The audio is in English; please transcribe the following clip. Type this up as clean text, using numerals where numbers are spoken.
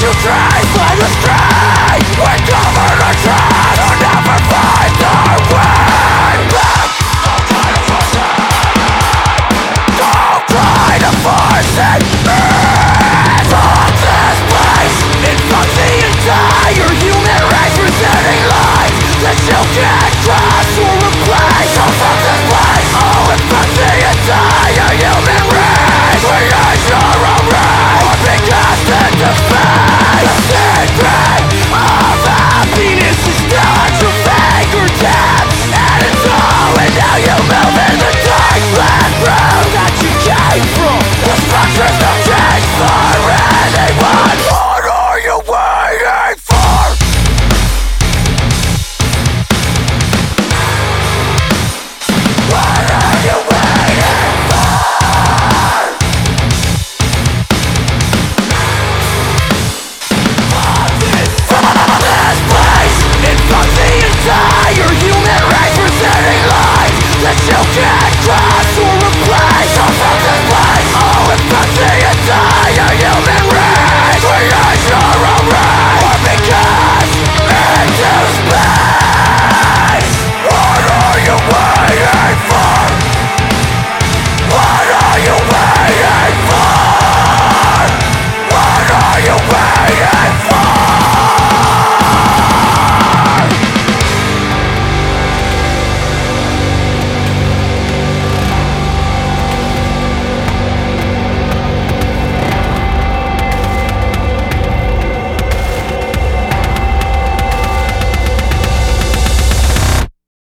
you drive by the street. We cover the tracks, we'll never find our way back. Don't try to force it. Don't try to force it. From this place, it fucks the entire human race, presenting lies that you can't trust or replace. So from this place, oh, it fucks the entire human race. We are your own race, or be cast into space. The secret of happiness is still at your fingertips, and it's all in how you move in the dark black room that you came from. The structure's no change for anyone. What are you waiting for? What are you waiting for? From this place, it fucks the entire human race, presenting lies that you can't trust or replace. So from